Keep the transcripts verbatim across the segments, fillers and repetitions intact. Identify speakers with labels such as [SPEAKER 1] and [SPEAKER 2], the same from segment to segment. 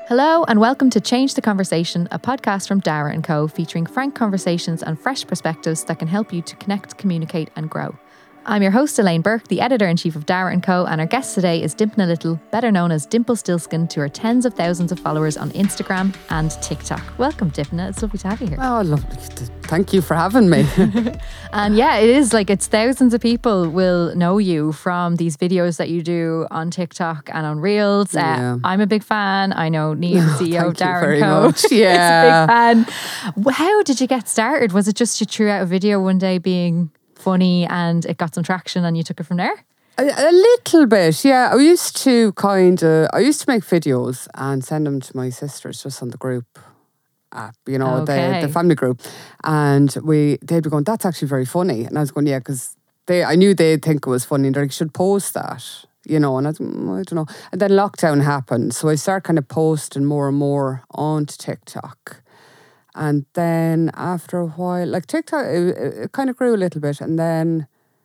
[SPEAKER 1] Hello and welcome to Change the Conversation, a podcast from Dower and Co, featuring frank conversations and fresh perspectives that can help you to connect, communicate and grow. I'm your host Elaine Burke, the editor-in-chief of Dower and Co, and our guest today is Dimpna Little, better known as Dimple Stilskin, to her tens of thousands of followers on Instagram and TikTok. Welcome, Dimpna. It's lovely to have you here.
[SPEAKER 2] Oh, lovely. Thank you for having me.
[SPEAKER 1] And yeah, it is like it's thousands of people will know you from these videos that you do on TikTok and on Reels.
[SPEAKER 2] Yeah.
[SPEAKER 1] Uh, I'm a big fan. I know Neil, the C E O of
[SPEAKER 2] Thank you
[SPEAKER 1] Dower
[SPEAKER 2] very
[SPEAKER 1] and Co,
[SPEAKER 2] much.
[SPEAKER 1] is
[SPEAKER 2] Yeah.
[SPEAKER 1] a big fan. How did you get started? Was it just you threw out a video one day being funny and it got some traction and you took it from there?
[SPEAKER 2] A, a little bit, yeah. I used to kind of, I used to make videos and send them to my sisters just on the group app, you know,
[SPEAKER 1] Okay.
[SPEAKER 2] the, the family group. And we, they'd be going, that's actually very funny. And I was going, yeah, because they, I knew they'd think it was funny and they're like, you should post that, you know. And I was, mm, I don't know. And then lockdown happened. So I started kind of posting more and more onto TikTok. And then after a while, like TikTok, it, it kind of grew a little bit. And then,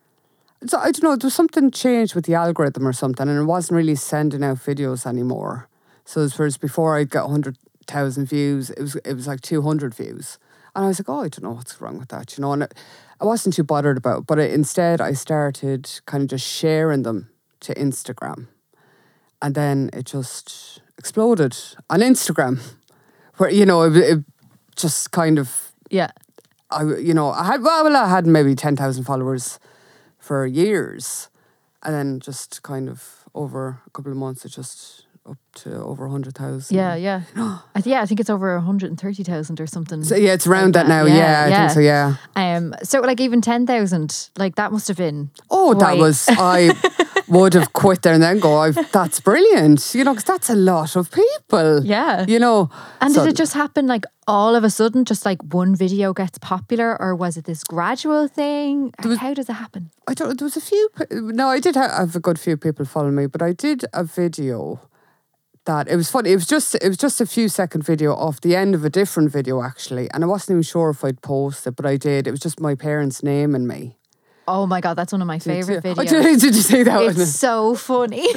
[SPEAKER 2] so I don't know, there was something changed with the algorithm or something, and it wasn't really sending out videos anymore. So as far as before I'd get one hundred thousand views, it was it was like two hundred views. And I was like, oh, I don't know what's wrong with that, you know. And it, I wasn't too bothered about it, but it, instead I started kind of just sharing them to Instagram. And then it just exploded on Instagram, where, you know, it, it just kind of,
[SPEAKER 1] Yeah.
[SPEAKER 2] I, you know, I had, well, I had maybe ten thousand followers for years. And then just kind of over a couple of months, it just up to over one hundred thousand.
[SPEAKER 1] Yeah, yeah. I th- yeah, I think it's over one hundred thirty thousand or something.
[SPEAKER 2] So, yeah, it's around
[SPEAKER 1] like
[SPEAKER 2] that now. Yeah, I think so, yeah.
[SPEAKER 1] Um, so like even ten thousand, like that must have been
[SPEAKER 2] Oh, that
[SPEAKER 1] quite-
[SPEAKER 2] was, I would have quit there and then go, I've, that's brilliant. You know, because that's a lot of people.
[SPEAKER 1] Yeah.
[SPEAKER 2] You know.
[SPEAKER 1] And
[SPEAKER 2] so-
[SPEAKER 1] did it just happen like all of a sudden, just like one video gets popular, or was it this gradual thing?
[SPEAKER 2] was-
[SPEAKER 1] How does it happen?
[SPEAKER 2] I don't, there was a few, pe- no, I did have, have a good few people following me, but I did a video that, it was funny, it was just it was just a few second video off the end of a different video actually, and I wasn't even sure if I'd post it, but I did. It was just my parents' name and me.
[SPEAKER 1] Oh my God, that's one of my favourite
[SPEAKER 2] Oh,
[SPEAKER 1] videos.
[SPEAKER 2] did, did you see that one?
[SPEAKER 1] It's so funny.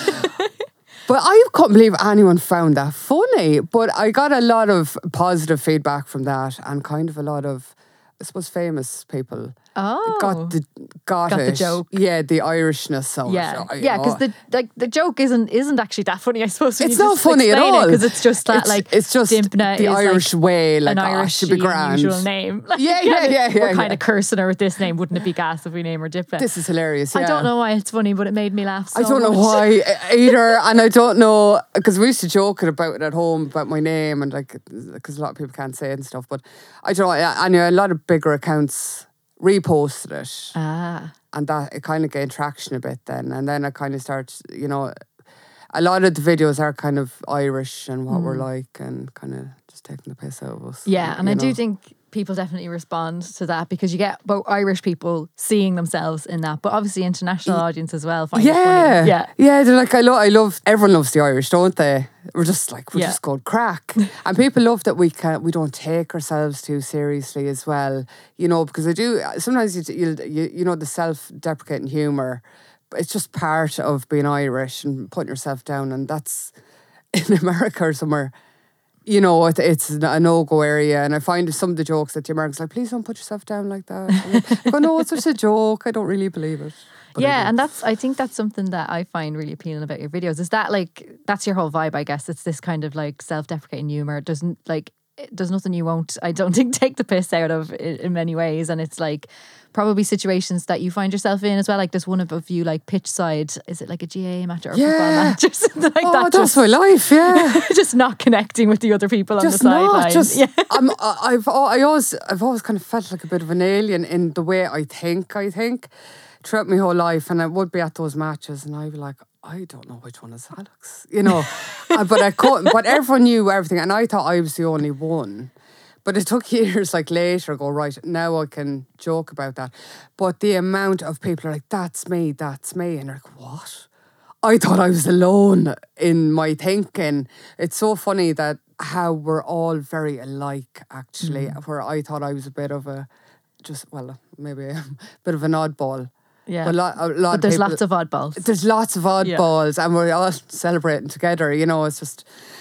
[SPEAKER 2] But I couldn't believe anyone found that funny. But I got a lot of positive feedback from that, and kind of a lot of, I suppose, famous people
[SPEAKER 1] Oh.
[SPEAKER 2] got the got,
[SPEAKER 1] Got the
[SPEAKER 2] it.
[SPEAKER 1] joke.
[SPEAKER 2] Yeah, the Irishness of
[SPEAKER 1] Yeah,
[SPEAKER 2] it.
[SPEAKER 1] yeah, because the like the joke isn't isn't actually that funny. I suppose when
[SPEAKER 2] It's
[SPEAKER 1] you
[SPEAKER 2] not
[SPEAKER 1] just
[SPEAKER 2] funny at
[SPEAKER 1] explain
[SPEAKER 2] all.
[SPEAKER 1] because it's just that
[SPEAKER 2] it's,
[SPEAKER 1] like
[SPEAKER 2] it's just
[SPEAKER 1] Dimpna
[SPEAKER 2] the
[SPEAKER 1] is
[SPEAKER 2] Irish
[SPEAKER 1] like
[SPEAKER 2] way, like
[SPEAKER 1] an
[SPEAKER 2] oh,
[SPEAKER 1] Irish
[SPEAKER 2] should be grand.
[SPEAKER 1] unusual name. Like,
[SPEAKER 2] Yeah, yeah, yeah, yeah,
[SPEAKER 1] We're
[SPEAKER 2] yeah.
[SPEAKER 1] kind of cursing her with this name. Wouldn't it be gas if we name her Dimpna?
[SPEAKER 2] This is hilarious. Yeah.
[SPEAKER 1] I don't know why it's funny, but it made me laugh. So
[SPEAKER 2] I don't know
[SPEAKER 1] much.
[SPEAKER 2] why either, and I don't know, because we used to joke about it at home about my name, and like, because a lot of people can't say it and stuff. But I don't know. I, I know a lot of bigger accounts reposted it,
[SPEAKER 1] Ah,
[SPEAKER 2] and that it kind of gained traction a bit then. And then I kind of start, you know, a lot of the videos are kind of Irish and what we're like, and kind of just taking the piss out of us.
[SPEAKER 1] yeah, and
[SPEAKER 2] you
[SPEAKER 1] I do
[SPEAKER 2] know.
[SPEAKER 1] think people definitely respond to that because you get both Irish people seeing themselves in that, but obviously international audience as well. Find it
[SPEAKER 2] Yeah,
[SPEAKER 1] funny. yeah.
[SPEAKER 2] yeah. They're like, I love, I love. Everyone loves the Irish, don't they? We're just like, we're
[SPEAKER 1] Yeah.
[SPEAKER 2] just called crack, and people love that we can we don't take ourselves too seriously as well. You know, because I do sometimes you you you, you know the self-deprecating humor, but it's just part of being Irish and putting yourself down, and that's in America or somewhere. You know, it, it's a no-go area, and I find some of the jokes that the Americans are like, please don't put yourself down like that. I go, no, it's just a joke. I don't really believe it. But I
[SPEAKER 1] Yeah,
[SPEAKER 2] do.
[SPEAKER 1] and that's I think that's something that I find really appealing about your videos. Is that like that's your whole vibe, I guess. It's this kind of like self-deprecating humor. It doesn't like it- there's nothing you won't, I don't think, take the piss out of in, in many ways. And it's like probably situations that you find yourself in as well. Like there's one of you like pitch side, is it like a G A A match or a football
[SPEAKER 2] Yeah.
[SPEAKER 1] match or something like
[SPEAKER 2] Oh,
[SPEAKER 1] that?
[SPEAKER 2] that's
[SPEAKER 1] Just,
[SPEAKER 2] my life, yeah.
[SPEAKER 1] just not connecting with the other people on the
[SPEAKER 2] Just not,
[SPEAKER 1] sideline.
[SPEAKER 2] just
[SPEAKER 1] Yeah.
[SPEAKER 2] I'm, I- I've al- I always I've always kind of felt like a bit of an alien in the way I think. I think throughout my whole life, and I would be at those matches, and I'd be like, I don't know which one is Alex, you know. Uh, but I couldn't. But everyone knew everything, and I thought I was the only one. But it took years, like later, go, right, now I can joke about that. But the amount of people are like, that's me, that's me. And they're like, what? I thought I was alone in my thinking. It's so funny that how we're all very alike, actually, where I thought I was a bit of a, just, well, maybe a bit of an oddball.
[SPEAKER 1] Yeah.
[SPEAKER 2] But, a lot, a lot
[SPEAKER 1] But
[SPEAKER 2] of
[SPEAKER 1] there's
[SPEAKER 2] people,
[SPEAKER 1] lots of oddballs.
[SPEAKER 2] There's lots of oddballs, and we're all celebrating together. You know, it's just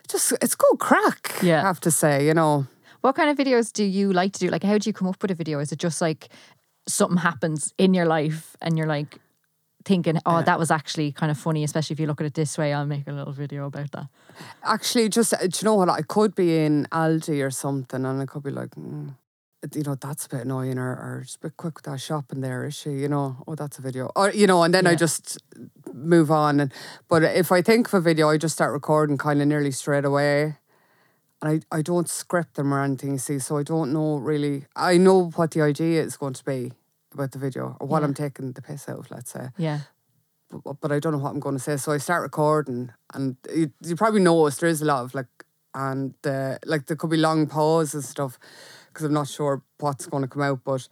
[SPEAKER 2] just, it's good crack,
[SPEAKER 1] Yeah.
[SPEAKER 2] I have to say, you know.
[SPEAKER 1] What kind of videos do you like to do? Like, how do you come up with a video? Is it just like something happens in your life and you're like thinking, oh, that was actually kind of funny, especially if you look at it this way, I'll make a little video about that.
[SPEAKER 2] Actually, just, do you know what? I could be in Aldi or something and I could be like, mm, you know, that's a bit annoying, or, or just a bit quick with that shopping there, is she? You know, oh, that's a video. Or, you know, and then
[SPEAKER 1] Yeah.
[SPEAKER 2] I just move on. And But if I think of a video, I just start recording kind of nearly straight away. And I, I don't script them or anything, you see, so I don't know really. I know what the idea is going to be about the video, or what
[SPEAKER 1] Yeah.
[SPEAKER 2] I'm taking the piss out of, let's say.
[SPEAKER 1] Yeah.
[SPEAKER 2] But, but I don't know what I'm going to say. So I start recording, and you, you probably notice there is a lot of like, and uh, like there could be long pauses and stuff, because I'm not sure what's going to come out. But,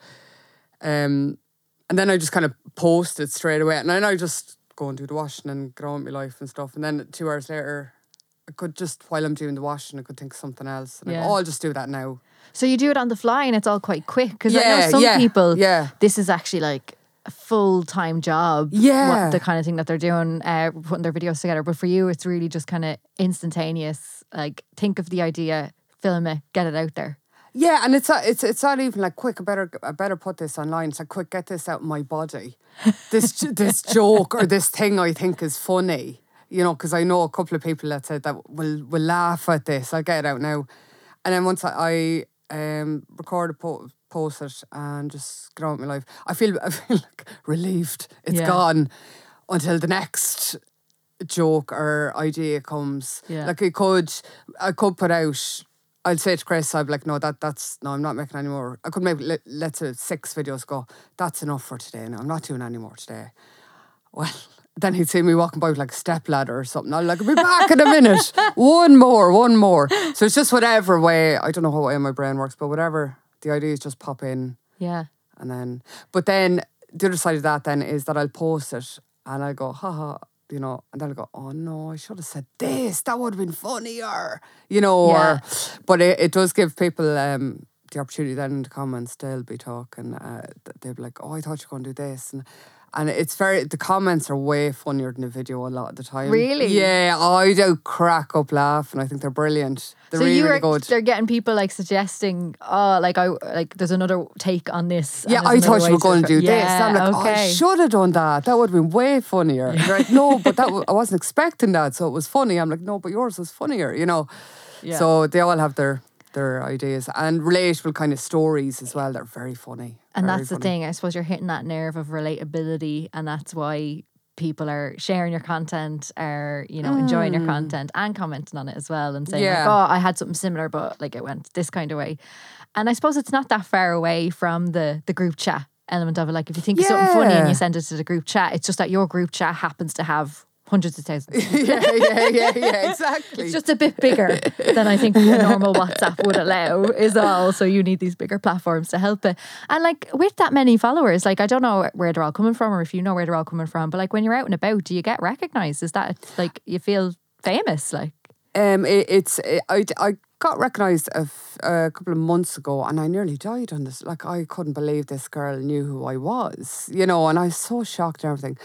[SPEAKER 2] um, and then I just kind of post it straight away. And then I just go and do the washing and get on with my life and stuff. And then two hours later, I could just, while I'm doing the washing, I could think of something else. And I
[SPEAKER 1] Yeah.
[SPEAKER 2] go, oh, I'll just do that now.
[SPEAKER 1] So you do it on the fly and it's all quite quick? Because I
[SPEAKER 2] Yeah,
[SPEAKER 1] know some
[SPEAKER 2] yeah,
[SPEAKER 1] people,
[SPEAKER 2] yeah.
[SPEAKER 1] this is actually like a full-time job.
[SPEAKER 2] Yeah.
[SPEAKER 1] What, the kind of thing that they're doing, uh, putting their videos together. But for you, it's really just kind of instantaneous. Like, think of the idea, film it, get it out there.
[SPEAKER 2] Yeah, and it's not, it's it's not even like, quick, I better I better put this online. It's like, quick, get this out of my body. This this joke or this thing I think is funny. You know, because I know a couple of people that said that will will laugh at this. I'll get it out now. And then once I, I um, record a po- post it and just get on with my life, I feel, I feel like relieved. It's
[SPEAKER 1] Yeah.
[SPEAKER 2] gone until the next joke or idea comes.
[SPEAKER 1] Yeah.
[SPEAKER 2] Like I could, I could put out, I'd say to Chris, I'd be like, no, that that's, no, I'm not making any more. I could maybe, let, let's say six videos go, that's enough for today. No, I'm not doing any more today. Well, then he'd see me walking by with like a step ladder or something. I'd like, I'll be back in a minute. One more, one more. So it's just whatever way, I don't know how way my brain works, but whatever the idea is, just pop in.
[SPEAKER 1] Yeah.
[SPEAKER 2] And then, but then the other side of that then is that I'll post it and I'll go, haha, you know, and then I'll go, oh no, I should have said this. That would have been funnier, you know.
[SPEAKER 1] Yeah.
[SPEAKER 2] Or, but it, it does give people um, the opportunity then in the comments, they'll be talking, uh, they'll be like, oh, I thought you were going to do this. And And it's very, the comments are way funnier than the video a lot of the time.
[SPEAKER 1] Really?
[SPEAKER 2] Yeah, I do crack up laughing. I think they're brilliant. They're
[SPEAKER 1] so
[SPEAKER 2] really,
[SPEAKER 1] you
[SPEAKER 2] really
[SPEAKER 1] were,
[SPEAKER 2] good.
[SPEAKER 1] they're getting people like suggesting, oh, like I like there's another take on this.
[SPEAKER 2] Yeah,
[SPEAKER 1] and
[SPEAKER 2] I
[SPEAKER 1] there's another
[SPEAKER 2] thought you
[SPEAKER 1] way
[SPEAKER 2] were going to do this.
[SPEAKER 1] Yeah,
[SPEAKER 2] And I'm like,
[SPEAKER 1] okay.
[SPEAKER 2] oh, I should have done that. That would have been way funnier. And they're like, no, but that w- I wasn't expecting that, so it was funny. I'm like, no, but yours was funnier, you know.
[SPEAKER 1] Yeah.
[SPEAKER 2] So they all have their their ideas and relatable kind of stories as well. They're very funny.
[SPEAKER 1] And
[SPEAKER 2] very
[SPEAKER 1] that's the
[SPEAKER 2] funny.
[SPEAKER 1] thing. I suppose you're hitting that nerve of relatability, and that's why people are sharing your content, are, you know, enjoying your content and commenting on it as well and saying,
[SPEAKER 2] Yeah.
[SPEAKER 1] like, oh, I had something similar, but like it went this kind of way. And I suppose it's not that far away from the the group chat element of it. Like if you think of something funny and
[SPEAKER 2] Yeah.
[SPEAKER 1] you send it to the group chat, it's just that your group chat happens to have hundreds of thousands.
[SPEAKER 2] yeah, yeah, yeah, yeah, exactly.
[SPEAKER 1] It's just a bit bigger than I think a normal WhatsApp would allow, is all. So you need these bigger platforms to help it. And like with that many followers, like I don't know where they're all coming from or if you know where they're all coming from, but like when you're out and about, do you get recognised? Is that like you feel famous? Like
[SPEAKER 2] Um, it, it's it, I I got recognised a, f- a couple of months ago, and I nearly died on this. Like I couldn't believe this girl knew who I was, you know, and I was so shocked and everything.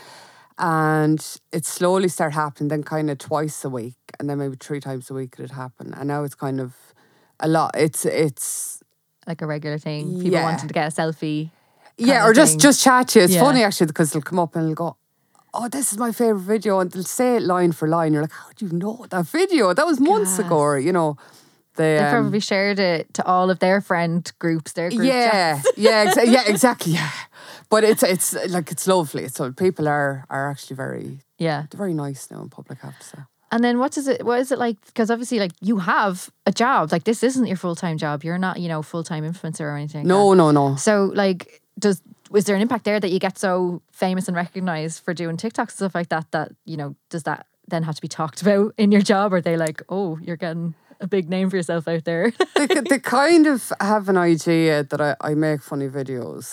[SPEAKER 2] And it slowly started happening, then kind of twice a week, and then maybe three times a week it would happen. And now it's kind of a lot. It's it's
[SPEAKER 1] like a regular thing. People
[SPEAKER 2] Yeah.
[SPEAKER 1] wanting to get a selfie.
[SPEAKER 2] yeah,
[SPEAKER 1] kind
[SPEAKER 2] or
[SPEAKER 1] of
[SPEAKER 2] just
[SPEAKER 1] thing.
[SPEAKER 2] just chat to you. It's
[SPEAKER 1] Yeah.
[SPEAKER 2] funny actually because they'll come up and they'll go, "Oh, this is my favorite video," and they'll say it line for line. You're like, "How do you know that video? That was months
[SPEAKER 1] Gas.
[SPEAKER 2] ago." Or, you know, they,
[SPEAKER 1] They
[SPEAKER 2] um,
[SPEAKER 1] probably shared it to all of their friend groups, their group
[SPEAKER 2] yeah,
[SPEAKER 1] chats.
[SPEAKER 2] yeah, exa- yeah, exactly. Yeah, but it's it's like it's lovely. So people are are actually very
[SPEAKER 1] Yeah.
[SPEAKER 2] they're very nice now in public, I have to say.
[SPEAKER 1] And then what does it, what is it like? Because obviously like you have a job, like this isn't your full-time job. You're not, you know, full-time influencer or anything. like
[SPEAKER 2] No, no, no.
[SPEAKER 1] that. So like, does, was there an impact there that you get so famous and recognized for doing TikToks and stuff like that, that, you know, does that then have to be talked about in your job? Or are they like, oh, you're getting a big name for yourself out there?
[SPEAKER 2] they, they kind of have an idea that I, I make funny videos.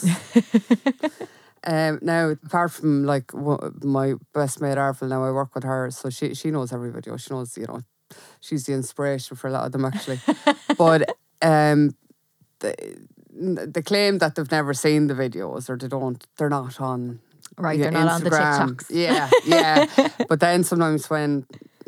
[SPEAKER 2] um, now, apart from like w- my best mate Arvel, now I work with her, so she she knows every video. She knows, you know, she's the inspiration for a lot of them actually. But um, they, they claim that they've never seen the videos, or they don't. They're not on.
[SPEAKER 1] Right,
[SPEAKER 2] yeah,
[SPEAKER 1] they're not on the
[SPEAKER 2] Instagram.
[SPEAKER 1] TikToks.
[SPEAKER 2] Yeah, yeah. But then sometimes when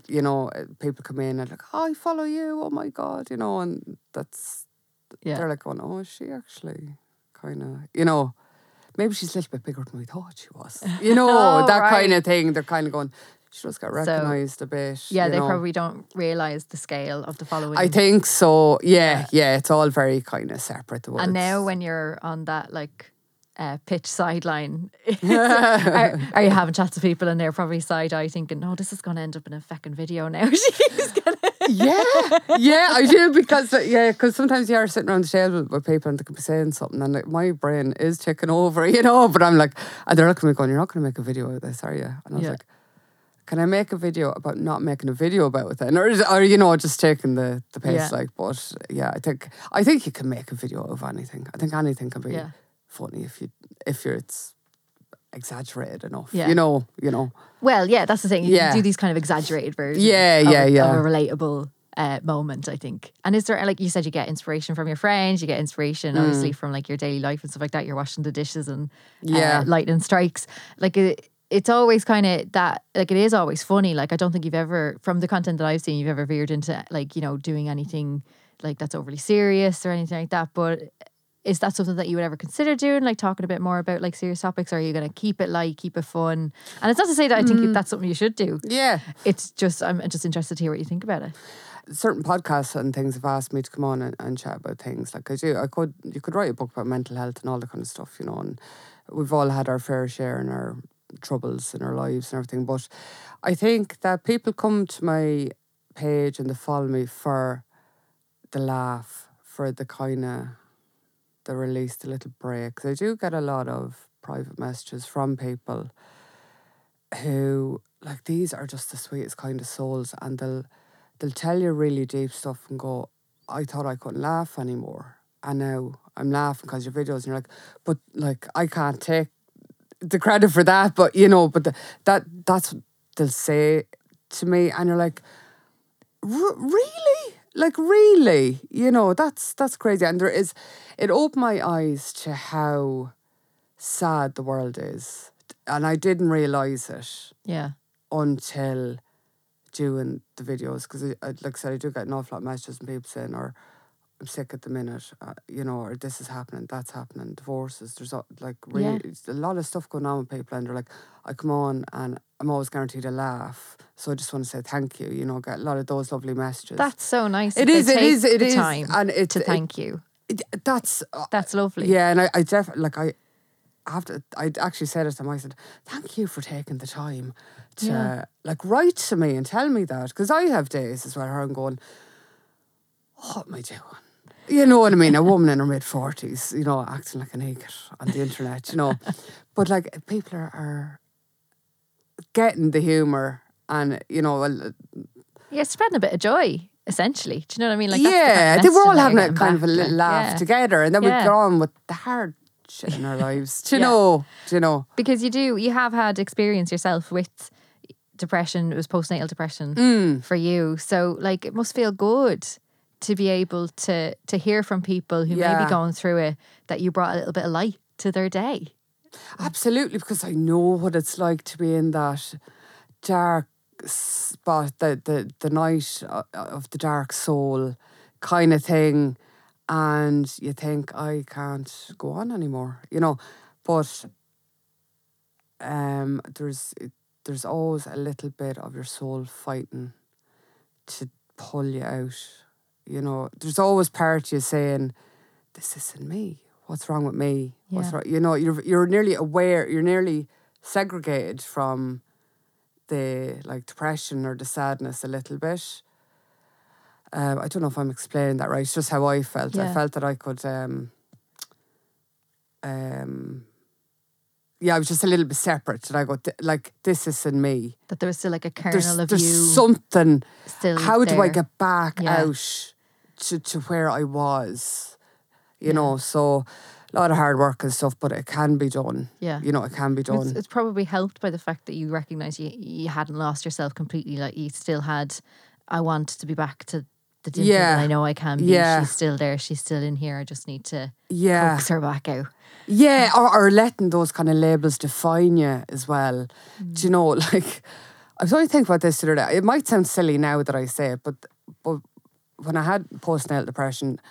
[SPEAKER 2] you know, people come in and like, oh, I follow you, oh my God, you know, and that's,
[SPEAKER 1] Yeah.
[SPEAKER 2] they're like going, oh, is she actually kind of, you know, maybe she's a little bit bigger than we thought she was. You know,
[SPEAKER 1] Oh,
[SPEAKER 2] that
[SPEAKER 1] right.
[SPEAKER 2] kind of thing. They're kind of going, she just got
[SPEAKER 1] So,
[SPEAKER 2] recognised a bit.
[SPEAKER 1] Yeah,
[SPEAKER 2] you
[SPEAKER 1] they
[SPEAKER 2] know.
[SPEAKER 1] probably don't realise the scale of the following.
[SPEAKER 2] I think so. Yeah,
[SPEAKER 1] Yeah.
[SPEAKER 2] yeah. It's all very kind of separate. The words.
[SPEAKER 1] And now when you're on that like uh, pitch sideline, are, are you having chats with people and they're probably side eye thinking, no, this is going to end up in a fucking video now. She's gonna.
[SPEAKER 2] Yeah, yeah, I do because uh, yeah, because sometimes you are sitting around the table with people and they could be saying something and like, my brain is taking over, you know. But I'm like, and they're looking at me going, "You're not going to make a video of this, are you?" And I was
[SPEAKER 1] Yeah.
[SPEAKER 2] like, "Can I make a video about not making a video about it then, or is, or you know, just taking the the pace?"
[SPEAKER 1] Yeah.
[SPEAKER 2] Like, but yeah, I think I think you can make a video of anything. I think anything can be
[SPEAKER 1] Yeah.
[SPEAKER 2] funny if you if you're it's exaggerated enough.
[SPEAKER 1] Yeah.
[SPEAKER 2] You know, you know.
[SPEAKER 1] Well, yeah, that's the thing. You
[SPEAKER 2] Yeah.
[SPEAKER 1] can do these kind of exaggerated versions.
[SPEAKER 2] Yeah,
[SPEAKER 1] of
[SPEAKER 2] yeah,
[SPEAKER 1] a,
[SPEAKER 2] yeah.
[SPEAKER 1] Of a relatable uh, moment, I think. And is there, like you said, you get inspiration from your friends, you get inspiration
[SPEAKER 2] Mm.
[SPEAKER 1] obviously from like your daily life and stuff like that. You're washing the dishes and
[SPEAKER 2] Yeah.
[SPEAKER 1] uh, lightning strikes. Like it, it's always kind of that, like it is always funny. Like I don't think you've ever, from the content that I've seen, you've ever veered into like, you know, doing anything like that's overly serious or anything like that. But is that something that you would ever consider doing, like talking a bit more about like serious topics, or are you going to keep it light, keep it fun? And it's not to say that I think that's something you should do.
[SPEAKER 2] Yeah.
[SPEAKER 1] It's just, I'm just interested to hear what you think about it.
[SPEAKER 2] Certain podcasts and things have asked me to come on and, and chat about things. Like I do, I could, you could write a book about mental health and all that kind of stuff, you know, and we've all had our fair share and our troubles in our lives and everything. But I think that people come to my page and they follow me for the laugh, for the kind of, the release, the little break. 'Cause I do get a lot of private messages from people who, like, these are just the sweetest kind of souls, and they'll they'll tell you really deep stuff and go, I thought I couldn't laugh anymore, and now I'm laughing because your videos. And you're like, but like I can't take the credit for that, but you know, but the, that that's what they'll say to me, and you're like, really? Like, really? You know, that's that's crazy. And there is, it opened my eyes to how sad the world is. And I didn't realise it
[SPEAKER 1] Yeah.
[SPEAKER 2] until doing the videos. Because, like I said, I do get an awful lot of messages from people saying, or I'm sick at the minute, uh, you know, or this is happening, that's happening, divorces. There's uh, like really a lot of stuff going on with people, and they're like, I come on and I'm always guaranteed a laugh. So I just want to say thank you, you know, get a lot of those lovely messages.
[SPEAKER 1] That's so nice.
[SPEAKER 2] It
[SPEAKER 1] that
[SPEAKER 2] is,
[SPEAKER 1] they
[SPEAKER 2] it
[SPEAKER 1] take
[SPEAKER 2] is, it
[SPEAKER 1] the
[SPEAKER 2] is.
[SPEAKER 1] time
[SPEAKER 2] And it,
[SPEAKER 1] to
[SPEAKER 2] it-
[SPEAKER 1] thank you.
[SPEAKER 2] it- that's, uh,
[SPEAKER 1] That's lovely.
[SPEAKER 2] yeah, and I, I definitely, like, I have to, I actually said it to them, I said, thank you for taking the time to,
[SPEAKER 1] Yeah.
[SPEAKER 2] like, write to me and tell me that. Because I have days as well where I'm going, what am I doing? You know what I mean? A woman in her mid forties, you know, acting like an idiot on the internet, you know. But like, people are, are getting the humour, and you know, well,
[SPEAKER 1] Yeah, spreading a bit of joy, essentially. Do you know what I mean? Like that's the
[SPEAKER 2] yeah,
[SPEAKER 1] kind of
[SPEAKER 2] they were all
[SPEAKER 1] messaging that
[SPEAKER 2] having
[SPEAKER 1] you're
[SPEAKER 2] a
[SPEAKER 1] getting
[SPEAKER 2] kind of a
[SPEAKER 1] back,
[SPEAKER 2] little
[SPEAKER 1] like,
[SPEAKER 2] laugh
[SPEAKER 1] yeah.
[SPEAKER 2] together, and then we
[SPEAKER 1] Yeah.
[SPEAKER 2] get on with the hard shit in our lives. Do you
[SPEAKER 1] Yeah.
[SPEAKER 2] know? Do you know?
[SPEAKER 1] Because you do, you have had experience yourself with depression. It was postnatal depression
[SPEAKER 2] Mm.
[SPEAKER 1] for you. So like it must feel good to be able to to hear from people who may
[SPEAKER 2] Yeah.
[SPEAKER 1] be going through it, that you brought a little bit of light to their day.
[SPEAKER 2] Absolutely, because I know what it's like to be in that dark spot, the the, the night o- of the dark soul kind of thing, and you think, I can't go on anymore, you know. But um, there's there's always a little bit of your soul fighting to pull you out, you know. There's always part of you saying, this isn't me. What's wrong with me? What's
[SPEAKER 1] Yeah.
[SPEAKER 2] wrong? You know, you're you're nearly aware, you're nearly segregated from the like depression or the sadness a little bit. Um, I don't know if I'm explaining that right. It's just how I felt. I
[SPEAKER 1] Yeah.
[SPEAKER 2] felt that I could, um, um, yeah, I was just a little bit separate. And I go, "Th- like, this isn't me.
[SPEAKER 1] That there was still like a kernel
[SPEAKER 2] There's,
[SPEAKER 1] of
[SPEAKER 2] there's
[SPEAKER 1] you
[SPEAKER 2] something.
[SPEAKER 1] still
[SPEAKER 2] How do I
[SPEAKER 1] there.
[SPEAKER 2] get back
[SPEAKER 1] Yeah.
[SPEAKER 2] out to, to where I was? You
[SPEAKER 1] Yeah.
[SPEAKER 2] know, so a lot of hard work and stuff, but it can be done.
[SPEAKER 1] Yeah.
[SPEAKER 2] You know, it can be done.
[SPEAKER 1] It's, it's probably helped by the fact that you recognise you you hadn't lost yourself completely. Like you still had, I want to be back to the Dimple
[SPEAKER 2] Yeah.
[SPEAKER 1] that I know I can be.
[SPEAKER 2] Yeah.
[SPEAKER 1] She's still there. She's still in here. I just need to
[SPEAKER 2] yeah.
[SPEAKER 1] coax her back out.
[SPEAKER 2] Yeah, or, or letting those kind of labels define you as well.
[SPEAKER 1] Mm.
[SPEAKER 2] Do you know, like, I was only thinking about this the other day. It might sound silly now that I say it, but but when I had postnatal depression,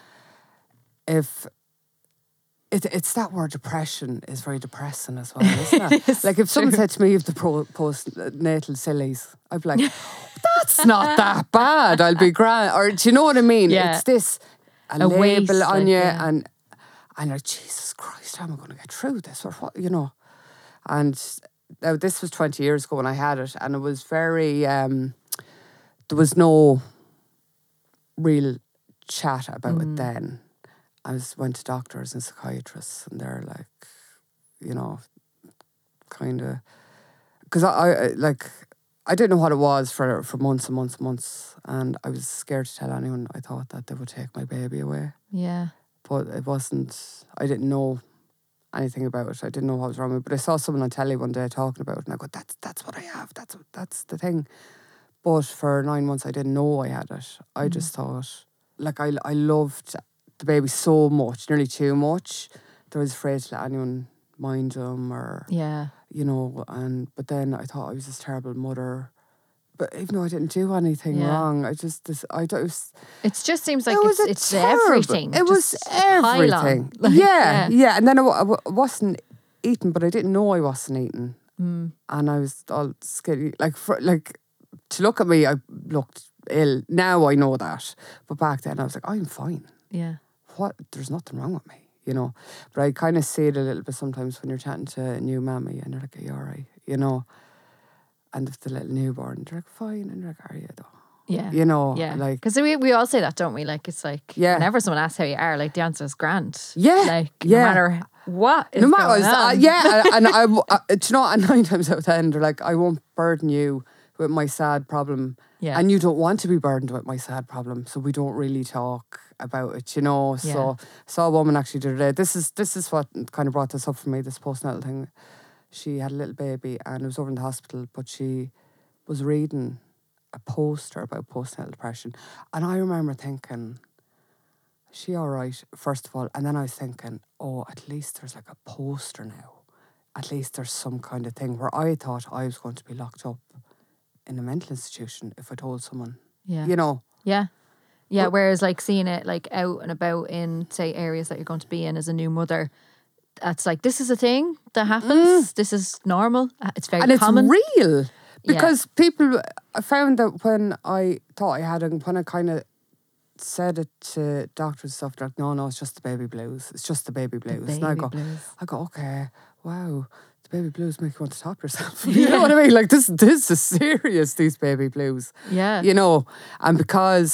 [SPEAKER 2] if it, it's that word depression is very depressing as well, isn't it? Like if someone said to me, "You've the pro- postnatal sillies," I'd be like, "That's not that bad. I'll be grand." Or do you know what I mean?
[SPEAKER 1] Yeah.
[SPEAKER 2] It's this a,
[SPEAKER 1] A
[SPEAKER 2] label
[SPEAKER 1] waste,
[SPEAKER 2] on
[SPEAKER 1] like,
[SPEAKER 2] you,
[SPEAKER 1] yeah.
[SPEAKER 2] and and like, Jesus Christ, how am I going to get through this? Or what, you know? And now this was twenty years ago when I had it, and it was very. Um, there was no real chat about
[SPEAKER 1] Mm.
[SPEAKER 2] it then. I was went to doctors and psychiatrists, and they're like, you know, kind of, because I, I like I didn't know what it was for for months and months and months, and I was scared to tell anyone. I thought that they would take my baby away,
[SPEAKER 1] Yeah.
[SPEAKER 2] but it wasn't. I didn't know anything about it. I didn't know what was wrong with me. But I saw someone on telly one day talking about it, and I go, "That's that's what I have. That's that's the thing." But for nine months, I didn't know I had it. I
[SPEAKER 1] Mm.
[SPEAKER 2] just thought, like, I I loved the baby so much, nearly too much. That I was afraid to let anyone mind him, or
[SPEAKER 1] Yeah.
[SPEAKER 2] you know. And but then I thought I was this terrible mother. But even though I didn't do anything
[SPEAKER 1] Yeah.
[SPEAKER 2] wrong, I just this I thought it was.
[SPEAKER 1] It just seems like
[SPEAKER 2] it was
[SPEAKER 1] it's,
[SPEAKER 2] a
[SPEAKER 1] it's
[SPEAKER 2] terrible-
[SPEAKER 1] everything.
[SPEAKER 2] It was
[SPEAKER 1] just pile on.
[SPEAKER 2] everything.
[SPEAKER 1] Like,
[SPEAKER 2] yeah, yeah, And then I, wa- I wa- wasn't eating, but I didn't know I wasn't eating,
[SPEAKER 1] Mm.
[SPEAKER 2] and I was all skinny. Like for, like to look at me, I looked ill. Now I know that, but back then I was like, I'm fine.
[SPEAKER 1] Yeah.
[SPEAKER 2] What? There's nothing wrong with me, you know. But I kind of see it a little bit sometimes when you're chatting to a new mammy, and they're like, "Are you all right?" You know. And if the little newborn, they're like, "Fine," and they're like, "Are you though?"
[SPEAKER 1] Yeah.
[SPEAKER 2] You know,
[SPEAKER 1] Yeah.
[SPEAKER 2] like
[SPEAKER 1] Because we, we all say that, don't we? Like, it's like,
[SPEAKER 2] Yeah.
[SPEAKER 1] whenever someone asks how you are, like, the answer is grand.
[SPEAKER 2] Yeah,
[SPEAKER 1] Like,
[SPEAKER 2] yeah.
[SPEAKER 1] no matter what is
[SPEAKER 2] no matter
[SPEAKER 1] going
[SPEAKER 2] what, uh,
[SPEAKER 1] on.
[SPEAKER 2] yeah, and I, w- uh, do you know, and nine times out of ten, they're like, I won't burden you with my sad problem,
[SPEAKER 1] Yeah.
[SPEAKER 2] and you don't want to be burdened with my sad problem, so we don't really talk about it, you know.
[SPEAKER 1] Yeah.
[SPEAKER 2] So I saw a woman actually the other day. This is this is what kind of brought this up for me. This postnatal thing. She had a little baby, and it was over in the hospital, but she was reading a poster about postnatal depression, and I remember thinking, is she all right, first of all? And then I was thinking, oh, at least there's like a poster now. At least there's some kind of thing, where I thought I was going to be locked up in a mental institution if I told someone.
[SPEAKER 1] Yeah.
[SPEAKER 2] You know?
[SPEAKER 1] Yeah. Yeah. Whereas, like, seeing it, like, out and about in, say, areas that you're going to be in as a new mother, that's like, this is a thing that happens. This is normal. Uh, It's very
[SPEAKER 2] And it's
[SPEAKER 1] common.
[SPEAKER 2] real. Because people, I found that when I thought I had it, when I kind of said it to doctors and stuff, they're like, no, no, it's just the baby blues. It's just the baby blues.
[SPEAKER 1] The
[SPEAKER 2] and I
[SPEAKER 1] baby
[SPEAKER 2] go,
[SPEAKER 1] blues.
[SPEAKER 2] I go, okay, wow, the baby blues make you want to top yourself. You know what I mean? Like, this, this is serious, these baby blues.
[SPEAKER 1] Yeah.
[SPEAKER 2] You know, and because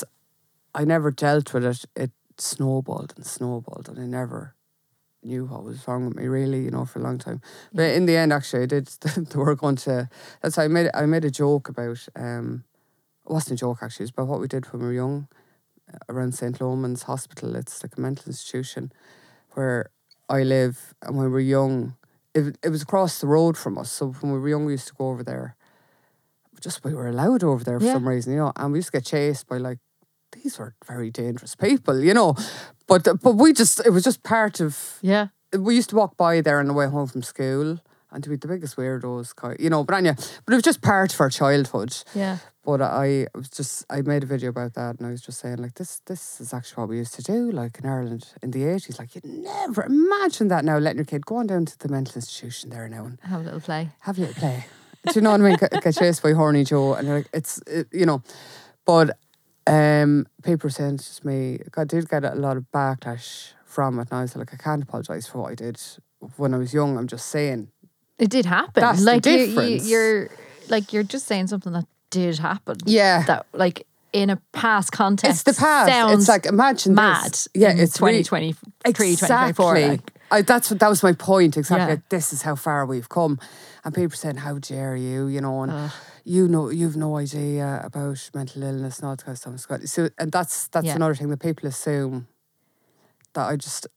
[SPEAKER 2] I never dealt with it, it snowballed and snowballed, and I never knew what was wrong with me, really, you know, for a long time. But in the end, actually, I did. They were going to. That's why I made. I made a joke about. Um, it wasn't a joke actually. It was about what we did when we were young, uh, around Saint Loman's Hospital. It's like a mental institution where I live, and when we were young, it it was across the road from us. So when we were young, we used to go over there. Just we were allowed over there for
[SPEAKER 1] Yeah.
[SPEAKER 2] some reason, you know, and we used to get chased by like. These were very dangerous people, you know, but but we just it was just part of.
[SPEAKER 1] Yeah.
[SPEAKER 2] We used to walk by there on the way home from school, and to be the biggest weirdos, ki- you know. But anyway, but it was just part of our childhood.
[SPEAKER 1] Yeah.
[SPEAKER 2] But I was just I made a video about that, and I was just saying like this this is actually what we used to do, like in Ireland in the eighties. Like you'd never imagine that now, letting your kid go on down to the mental institution there now and
[SPEAKER 1] Have a little play.
[SPEAKER 2] have a little play. Do you know what I mean? Get, get chased by horny Joe, and you're like it's it, you know, but. Um, people were saying to me, I did get a lot of backlash from it, and I was like, I can't apologise for what I did when I was young. I'm just saying.
[SPEAKER 1] It did happen.
[SPEAKER 2] That's the
[SPEAKER 1] like you, you,
[SPEAKER 2] difference.
[SPEAKER 1] you're like you're just saying something that did happen.
[SPEAKER 2] Yeah.
[SPEAKER 1] That like in a past context.
[SPEAKER 2] It's the past.
[SPEAKER 1] Sounds
[SPEAKER 2] It's like, imagine
[SPEAKER 1] mad.
[SPEAKER 2] this. Yeah,
[SPEAKER 1] in
[SPEAKER 2] it's
[SPEAKER 1] twenty
[SPEAKER 2] really-
[SPEAKER 1] twenty-three,
[SPEAKER 2] Exactly.
[SPEAKER 1] twenty twenty-four. Like,
[SPEAKER 2] I, that's what that was my point. Exactly.
[SPEAKER 1] Yeah.
[SPEAKER 2] Like, this is how far we've come, and people saying, "How dare you?" You know, and
[SPEAKER 1] Ugh.
[SPEAKER 2] you know, you've no idea about mental illness and all that kind of stuff. So, and that's that's
[SPEAKER 1] Yeah.
[SPEAKER 2] another thing that people assume that I just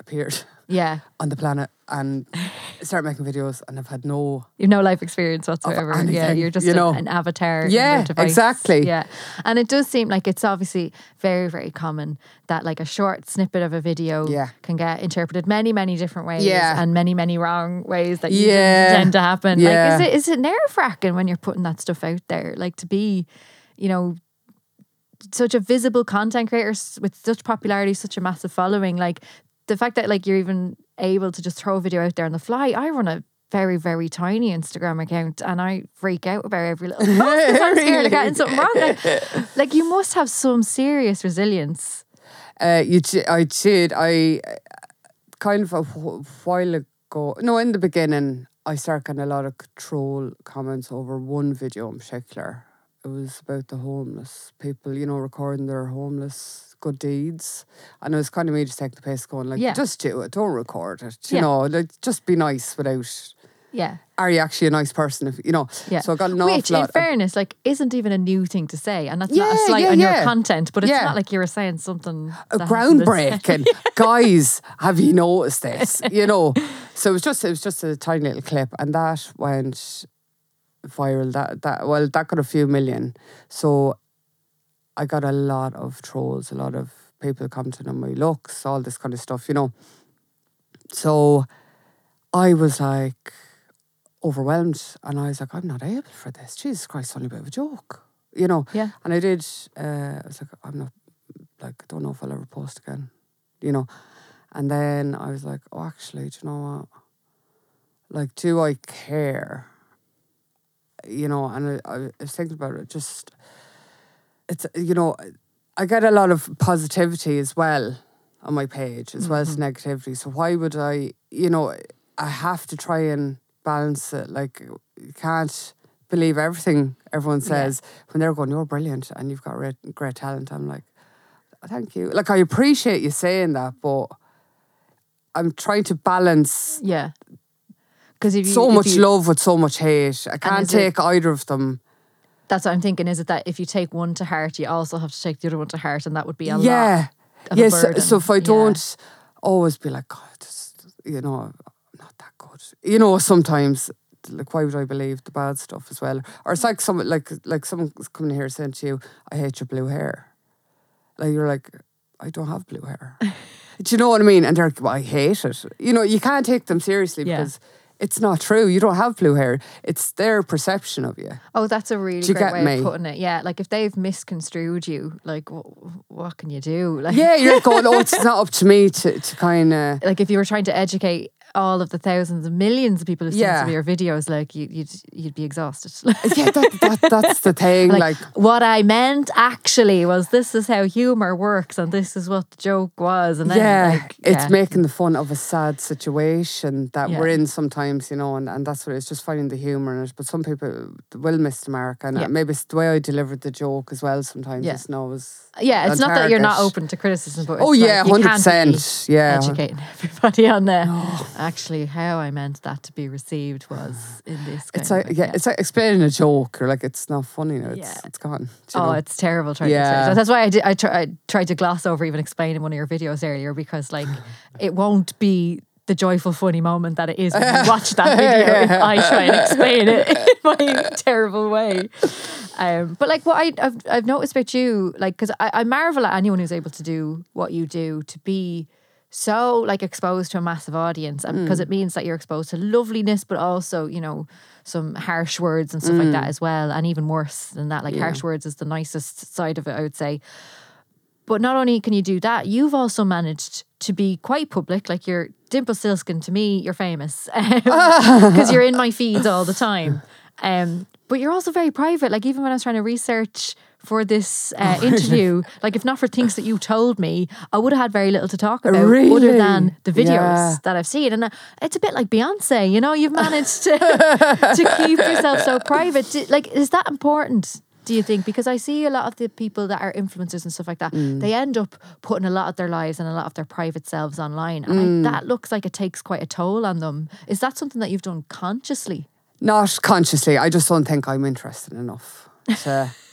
[SPEAKER 2] appeared
[SPEAKER 1] Yeah.
[SPEAKER 2] on the planet and started making videos, and I've had no
[SPEAKER 1] You've no life experience whatsoever. Yeah,
[SPEAKER 2] anything,
[SPEAKER 1] you're just
[SPEAKER 2] you
[SPEAKER 1] an,
[SPEAKER 2] know.
[SPEAKER 1] an avatar.
[SPEAKER 2] Yeah,
[SPEAKER 1] in your device.
[SPEAKER 2] exactly.
[SPEAKER 1] Yeah, and it does seem like it's obviously very, very common that like a short snippet of a video
[SPEAKER 2] Yeah.
[SPEAKER 1] can get interpreted many, many different ways,
[SPEAKER 2] Yeah.
[SPEAKER 1] and many, many wrong ways that you
[SPEAKER 2] Yeah.
[SPEAKER 1] didn't intend to happen.
[SPEAKER 2] Yeah.
[SPEAKER 1] Like, is it is it nerve wracking when you're putting that stuff out there? Like to be, you know, such a visible content creator s- with such popularity, such a massive following. Like the fact that like you're even able to just throw a video out there on the fly. I run a very, very tiny Instagram account and I freak out about every little post because I'm scared of getting something wrong. Like, like you must have some serious resilience.
[SPEAKER 2] Uh, you, d- I did. I uh, kind of a wh- while ago. No, in the beginning, I started getting a lot of troll comments over one video in particular. It was about the homeless people, you know, recording their homeless good deeds, and it was kind of me just taking the piss, going like,
[SPEAKER 1] Yeah.
[SPEAKER 2] just do it, don't record it. You
[SPEAKER 1] Yeah.
[SPEAKER 2] know, like just be nice without.
[SPEAKER 1] Yeah.
[SPEAKER 2] Are you actually a nice person? If you know,
[SPEAKER 1] Yeah.
[SPEAKER 2] So I got an awful
[SPEAKER 1] Which, in
[SPEAKER 2] lot. of-
[SPEAKER 1] fairness, like isn't even a new thing to say, and that's not a
[SPEAKER 2] Yeah,
[SPEAKER 1] slight
[SPEAKER 2] yeah,
[SPEAKER 1] on your
[SPEAKER 2] yeah.
[SPEAKER 1] content, but it's
[SPEAKER 2] Yeah.
[SPEAKER 1] not like you were saying something
[SPEAKER 2] a
[SPEAKER 1] that hasn't been said.
[SPEAKER 2] groundbreaking. Guys, have you noticed this? You know, so it was just it was just a tiny little clip, and that went viral. That that well, that got a few million. So I got a lot of trolls, a lot of people commenting on my looks, all this kind of stuff. You know, so I was like overwhelmed, and I was like, I'm not able for this. Jesus Christ, it's only a bit of a joke. You know,
[SPEAKER 1] Yeah.
[SPEAKER 2] and I did. Uh, I was like, I'm not. Like, I don't know if I'll ever post again, you know. And then I was like, oh, actually, do you know what? Like, do I care? You know, and I, I was thinking about it. Just, it's, you know, I get a lot of positivity as well on my page, as well as negativity. So why would I, you know, I have to try and balance it. Like, you can't believe everything everyone says when they're going, you're brilliant and you've got great, great talent. I'm like, thank you. Like, I appreciate you saying that, but I'm trying to balance
[SPEAKER 1] Yeah. Because if you,
[SPEAKER 2] so
[SPEAKER 1] if
[SPEAKER 2] much
[SPEAKER 1] you,
[SPEAKER 2] love with so much hate. I can't
[SPEAKER 1] is it-
[SPEAKER 2] take either of them.
[SPEAKER 1] that's what I'm thinking. Is it that if you take one to heart, you also have to take the other one to heart, and that would be a lot.
[SPEAKER 2] Yeah.
[SPEAKER 1] Of a
[SPEAKER 2] Yes. so,
[SPEAKER 1] burden.
[SPEAKER 2] so if I
[SPEAKER 1] Yeah.
[SPEAKER 2] don't always be like, God, this, you know, I'm not that good. You know, sometimes, like, why would I believe the bad stuff as well? Or it's like someone, like, like someone's coming here saying to you, I hate your blue hair. Like, you're like, I don't have blue hair. Do you know what I mean? And they're like, well, I hate it. You know, you can't take them seriously
[SPEAKER 1] Yeah.
[SPEAKER 2] because it's not true. You don't have blue hair. It's their perception of you.
[SPEAKER 1] Oh, that's a really
[SPEAKER 2] Do you
[SPEAKER 1] great
[SPEAKER 2] get
[SPEAKER 1] way
[SPEAKER 2] me?
[SPEAKER 1] of putting it. Yeah, like if they've misconstrued you, like wh- what can you do? Like,
[SPEAKER 2] Yeah, you're going, oh, it's not up to me to, to kind of...
[SPEAKER 1] like if you were trying to educate all of the thousands and millions of people who've seen
[SPEAKER 2] Yeah.
[SPEAKER 1] some of your videos, like you, you'd you'd be exhausted.
[SPEAKER 2] Yeah, that, that, that's the thing.
[SPEAKER 1] like,
[SPEAKER 2] Like,
[SPEAKER 1] what I meant actually was this is how humor works, and this is what the joke was, and then
[SPEAKER 2] yeah,
[SPEAKER 1] like,
[SPEAKER 2] it's
[SPEAKER 1] yeah.
[SPEAKER 2] making the fun of a sad situation that
[SPEAKER 1] Yeah.
[SPEAKER 2] we're in sometimes, you know, and, and that's what it is, just finding the humour in it. But some people will miss the mark, and
[SPEAKER 1] Yeah.
[SPEAKER 2] maybe it's the way I delivered the joke as well sometimes.
[SPEAKER 1] Yeah.
[SPEAKER 2] It's not as
[SPEAKER 1] Yeah, it's
[SPEAKER 2] on
[SPEAKER 1] not that you're not
[SPEAKER 2] target.
[SPEAKER 1] open to criticism, but it's
[SPEAKER 2] Oh,
[SPEAKER 1] like
[SPEAKER 2] yeah,
[SPEAKER 1] you
[SPEAKER 2] one hundred
[SPEAKER 1] can't be
[SPEAKER 2] percent. Yeah.
[SPEAKER 1] educating everybody on there. Actually, how I meant that to be received was in this. Kind
[SPEAKER 2] It's like,
[SPEAKER 1] of way.
[SPEAKER 2] yeah, it's like explaining a joke. You're like, it's not funny now. It's,
[SPEAKER 1] Yeah.
[SPEAKER 2] it's gone. Do you
[SPEAKER 1] Oh,
[SPEAKER 2] know?
[SPEAKER 1] it's terrible trying
[SPEAKER 2] Yeah.
[SPEAKER 1] to explain. That's why I did. I, try, I tried to gloss over even explaining one of your videos earlier, because like it won't be the joyful, funny moment that it is when you watch that video if I try and explain it in my terrible way. Um, but like what I, I've I've noticed about you, like because I, I marvel at anyone who's able to do what you do, to be so like exposed to a massive audience, and because it means that you're exposed to loveliness, but also, you know, some harsh words and stuff like that as well, and even worse than that, like
[SPEAKER 2] Yeah.
[SPEAKER 1] harsh words is the nicest side of it, I would say. But not only can you do that, you've also managed to be quite public. Like you're Dimple Silskin, to me, you're famous because you're in my feeds all the time. Um, but you're also very private. Like even when I was trying to research for this uh, interview, like if not for things that you told me, I would have had very little to talk about other
[SPEAKER 2] Really?
[SPEAKER 1] than the videos
[SPEAKER 2] Yeah.
[SPEAKER 1] that I've seen. And uh, it's a bit like Beyonce, you know, you've managed to to keep yourself so private. Do- like, is that important, do you think? Because I see a lot of the people that are influencers and stuff like that, they end up putting a lot of their lives and a lot of their private selves online. And I, that looks like it takes quite a toll on them. Is that something that you've done consciously?
[SPEAKER 2] Not consciously. I just don't think I'm interested enough to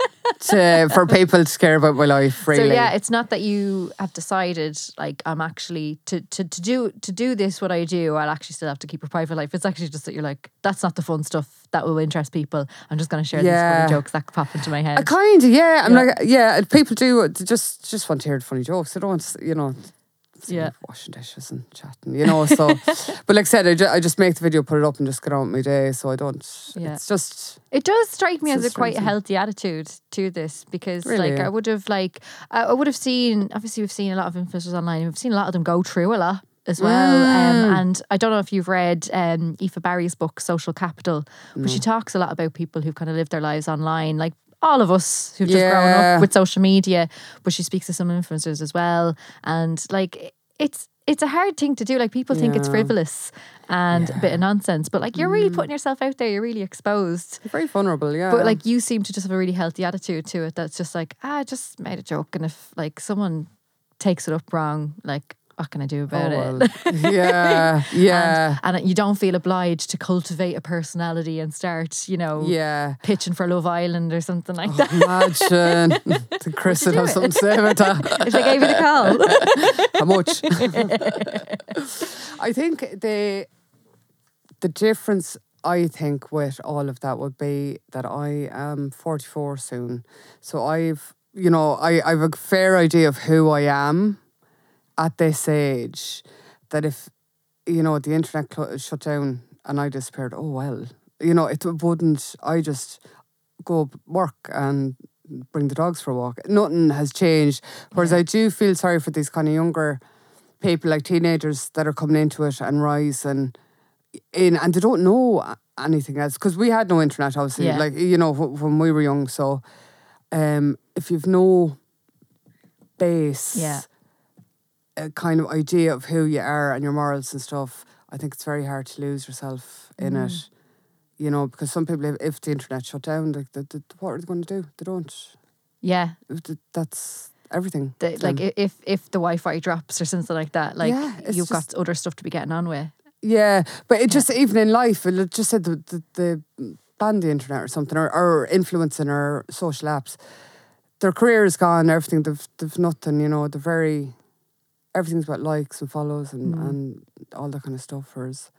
[SPEAKER 2] to, for people to care about my life, really.
[SPEAKER 1] So yeah, it's not that you have decided like I'm actually to, to, to do to do this what I do, I'll actually still have to keep a private life. It's actually just that you're like, that's not the fun stuff that will interest people. I'm just gonna share
[SPEAKER 2] Yeah.
[SPEAKER 1] these funny jokes that pop into my head.
[SPEAKER 2] I kind of, yeah. I'm
[SPEAKER 1] Yeah.
[SPEAKER 2] like, yeah, people do they just just want to hear the funny jokes. They don't want, to, you know,
[SPEAKER 1] Yeah.
[SPEAKER 2] washing dishes and chatting, you know. So, but like I said, I, ju- I just make the video, put it up, and just get on with my day. So I don't.
[SPEAKER 1] Yeah.
[SPEAKER 2] It's just.
[SPEAKER 1] It does strike me
[SPEAKER 2] It's
[SPEAKER 1] as a
[SPEAKER 2] just
[SPEAKER 1] quite a
[SPEAKER 2] crazy.
[SPEAKER 1] healthy attitude to this because,
[SPEAKER 2] Really,
[SPEAKER 1] like,
[SPEAKER 2] yeah.
[SPEAKER 1] I would have like I I would have seen. Obviously, we've seen a lot of influencers online. We've seen a lot of them go through a lot as well. Um,
[SPEAKER 2] Mm.
[SPEAKER 1] and I don't know if you've read um, Aoife Barry's book Social Capital, but she talks a lot about people who've kind of lived their lives online, like all of us who've just grown
[SPEAKER 2] Yeah.
[SPEAKER 1] up with social media. But she speaks to some influencers as well, and like it's. It's a hard thing to do. Like people think it's
[SPEAKER 2] Yeah.
[SPEAKER 1] frivolous and a bit of nonsense, but like you're really putting yourself out there. You're really exposed.
[SPEAKER 2] Very vulnerable, yeah.
[SPEAKER 1] But like you seem to just have a really healthy attitude to it. That's just like, ah, I just made a joke, and if like someone takes it up wrong, like what can I do about
[SPEAKER 2] oh,
[SPEAKER 1] it?
[SPEAKER 2] well. yeah, yeah,
[SPEAKER 1] And, and you don't feel obliged to cultivate a personality and start, you know,
[SPEAKER 2] yeah.
[SPEAKER 1] pitching for Love Island or something like that.
[SPEAKER 2] Imagine the Chris would
[SPEAKER 1] you
[SPEAKER 2] have
[SPEAKER 1] do
[SPEAKER 2] something to say about that.
[SPEAKER 1] If they gave you the call.
[SPEAKER 2] How much? I think the the difference I think with all of that would be that I am forty-four soon. So I've you know, I, I've a fair idea of who I am at this age. That if, you know, the internet cl- shut down and I disappeared, oh well. You know, it wouldn't I just go work and bring the dogs for a walk. Nothing has changed. Whereas
[SPEAKER 1] Yeah.
[SPEAKER 2] I do feel sorry for these kind of younger people, like teenagers that are coming into it and rise and in, and they don't know a- anything else because we had no internet, obviously.
[SPEAKER 1] Yeah.
[SPEAKER 2] Like you know, wh- when we were young. So, um, if you've no base,
[SPEAKER 1] Yeah.
[SPEAKER 2] a kind of idea of who you are and your morals and stuff, I think it's very hard to lose yourself in
[SPEAKER 1] Mm.
[SPEAKER 2] it. You know, because some people, if, if the internet shut down, like, the, the, what are they going to do? They don't.
[SPEAKER 1] Yeah.
[SPEAKER 2] That's everything.
[SPEAKER 1] The,
[SPEAKER 2] to
[SPEAKER 1] like
[SPEAKER 2] them.
[SPEAKER 1] i- if if the Wi-Fi drops or something like that, like
[SPEAKER 2] Yeah, it's
[SPEAKER 1] you've
[SPEAKER 2] just-
[SPEAKER 1] got other stuff to be getting on with.
[SPEAKER 2] Yeah, but it just, even in life, it just said the, the, the ban the internet or something, or, or influencing or social apps. Their career is gone, everything, they've, they've nothing, you know, they're very, everything's about likes and follows and,
[SPEAKER 1] Mm.
[SPEAKER 2] and all that kind of stuff. Whereas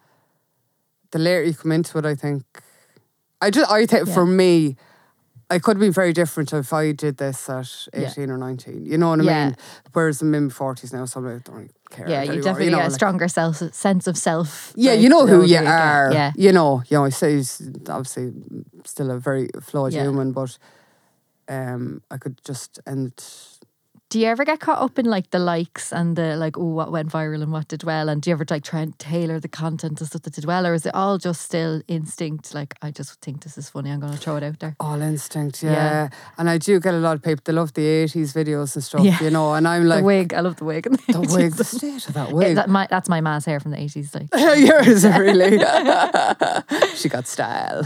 [SPEAKER 2] the later you come into it, I think, I just, I think
[SPEAKER 1] Yeah.
[SPEAKER 2] for me, I could have been very different if I did this at eighteen or nineteen. You know what I
[SPEAKER 1] Yeah.
[SPEAKER 2] mean? Whereas I'm in my forties now, so I don't really care.
[SPEAKER 1] Yeah, you
[SPEAKER 2] anymore,
[SPEAKER 1] definitely
[SPEAKER 2] you know,
[SPEAKER 1] get a
[SPEAKER 2] like-
[SPEAKER 1] stronger self sense of self.
[SPEAKER 2] Yeah,
[SPEAKER 1] like,
[SPEAKER 2] you know
[SPEAKER 1] the
[SPEAKER 2] who
[SPEAKER 1] older
[SPEAKER 2] you
[SPEAKER 1] get.
[SPEAKER 2] are.
[SPEAKER 1] Yeah.
[SPEAKER 2] You know, you know, I say he's obviously still a very flawed
[SPEAKER 1] Yeah.
[SPEAKER 2] human, but um, I could just end.
[SPEAKER 1] Do you ever get caught up in like the likes and the like, oh, what went viral and what did well? And do you ever like try and tailor the content and stuff that did well? Or is it all just still instinct? Like, I just think this is funny, I'm going to throw it out there.
[SPEAKER 2] All instinct, yeah.
[SPEAKER 1] Yeah.
[SPEAKER 2] And I do get a lot of people, they love the eighties videos and stuff,
[SPEAKER 1] Yeah.
[SPEAKER 2] you know, and I'm like,
[SPEAKER 1] the wig, I love the wig.
[SPEAKER 2] the wig, the state of that
[SPEAKER 1] Yeah,
[SPEAKER 2] wig.
[SPEAKER 1] that, my, that's my ma's hair from the eighties. Like,
[SPEAKER 2] Yours, really. She got style.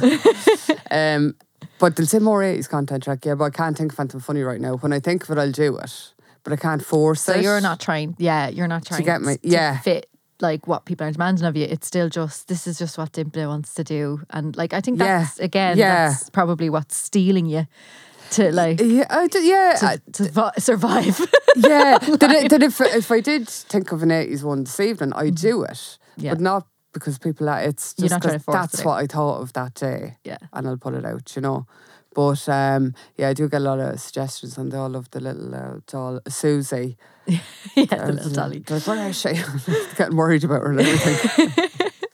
[SPEAKER 2] um, but they'll say more eighties content, like, yeah, but I can't think of anything funny right now. When I think of it, I'll do it. But I can't force
[SPEAKER 1] so
[SPEAKER 2] it.
[SPEAKER 1] you're not trying, yeah, you're not trying
[SPEAKER 2] get me?
[SPEAKER 1] to
[SPEAKER 2] Yeah.
[SPEAKER 1] fit like what people are demanding of you. It's still just, this is just what Dimpler wants to do. And like, I think
[SPEAKER 2] Yeah.
[SPEAKER 1] that's, again,
[SPEAKER 2] Yeah.
[SPEAKER 1] that's probably what's stealing you to like,
[SPEAKER 2] Yeah, I d- yeah, I-
[SPEAKER 1] to, to vi- survive.
[SPEAKER 2] yeah. that, it, that if if I did think of an eighties one this evening, I'd do it,
[SPEAKER 1] Yeah.
[SPEAKER 2] but not because people. Are, it's
[SPEAKER 1] You're
[SPEAKER 2] just
[SPEAKER 1] not trying
[SPEAKER 2] 'cause
[SPEAKER 1] to force
[SPEAKER 2] that's
[SPEAKER 1] it out.
[SPEAKER 2] what I thought of that day,
[SPEAKER 1] Yeah.
[SPEAKER 2] and I'll put it out, you know. But um, yeah, I do get a lot of suggestions, and they all love the little uh, doll Susie.
[SPEAKER 1] yeah, the little
[SPEAKER 2] Uh,
[SPEAKER 1] dolly.
[SPEAKER 2] they're like, where is she? Getting worried about her and everything.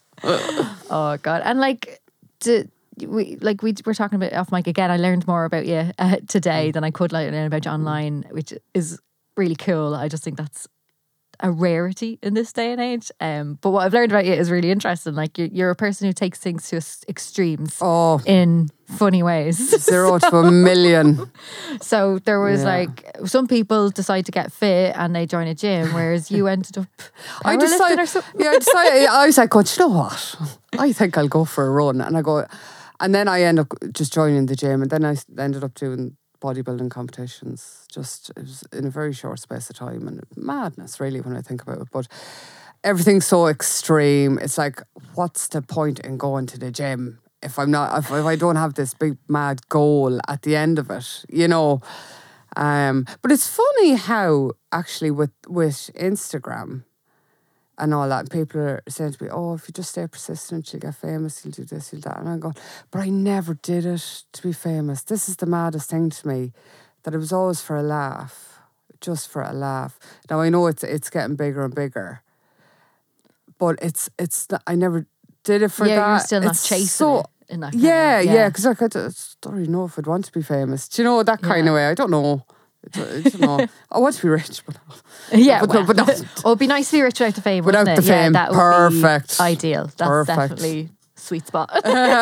[SPEAKER 1] Oh God! And like, do, we like we were talking about off mic again. I learned more about you uh, today than I could like, learn about you online, which is really cool. I just think that's a rarity in this day and age. Um, but what I've learned about you is really interesting. Like, you're, you're a person who takes things to s- extremes
[SPEAKER 2] Oh,
[SPEAKER 1] in funny ways.
[SPEAKER 2] zero to a million.
[SPEAKER 1] So there was
[SPEAKER 2] Yeah.
[SPEAKER 1] like some people decide to get fit and they join a gym, whereas you ended up
[SPEAKER 2] I
[SPEAKER 1] powerlifting
[SPEAKER 2] decided,
[SPEAKER 1] or something.
[SPEAKER 2] yeah, I decided, I was like, "God, you know what? I think I'll go for a run." And I go, and then I end up just joining the gym, and then I s- ended up doing bodybuilding competitions. Just it was in a very short space of time, and madness, really, when I think about it. But everything's so extreme. It's like, what's the point in going to the gym if I'm not, if, if I don't have this big mad goal at the end of it, you know. Um, but it's funny how actually with with Instagram and all that, people are saying to me, "Oh, if you just stay persistent, you'll get famous. You'll do this, you'll that." And I'm going, but I never did it to be famous. This is the maddest thing to me, that it was always for a laugh, just for a laugh. Now I know it's it's getting bigger and bigger, but it's it's I never did it for
[SPEAKER 1] yeah,
[SPEAKER 2] that.
[SPEAKER 1] you're still not
[SPEAKER 2] It's
[SPEAKER 1] chasing
[SPEAKER 2] so,
[SPEAKER 1] it in that.
[SPEAKER 2] Yeah,
[SPEAKER 1] kind of,
[SPEAKER 2] yeah, because like, I just don't really know if I'd want to be famous. Do you know, that kind
[SPEAKER 1] Yeah.
[SPEAKER 2] of way? I don't know. I don't know. I want to be rich, but
[SPEAKER 1] Yeah,
[SPEAKER 2] but,
[SPEAKER 1] well,
[SPEAKER 2] but not,
[SPEAKER 1] oh, it'd be nice to be rich without the fame,
[SPEAKER 2] Without
[SPEAKER 1] wouldn't
[SPEAKER 2] the
[SPEAKER 1] it? Yeah,
[SPEAKER 2] fame.
[SPEAKER 1] that would
[SPEAKER 2] Perfect.
[SPEAKER 1] be ideal. That's
[SPEAKER 2] Perfect.
[SPEAKER 1] definitely sweet spot.